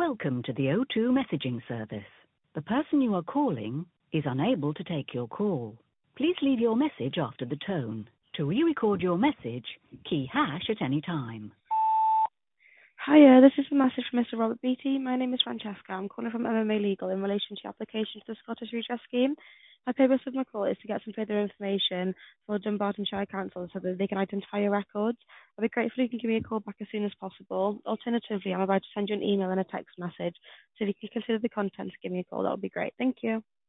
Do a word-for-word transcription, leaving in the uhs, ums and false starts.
Welcome to the O two messaging service. The person you are calling is unable to take your call. Please leave your message after the tone. To re-record your message, key hash at any time. Hiya, this is a message from Mister Robert Beattie. My name is Francesca. I'm calling from M M A Legal in relation to your application to the Scottish Redress Scheme. My purpose of my call is to get some further information for Dunbartonshire Council so that they can identify your records. I'd be grateful if you can give me a call back as soon as possible. Alternatively, I'm about to send you an email and a text message, so if you can consider the contents, give me a call. That would be great. Thank you.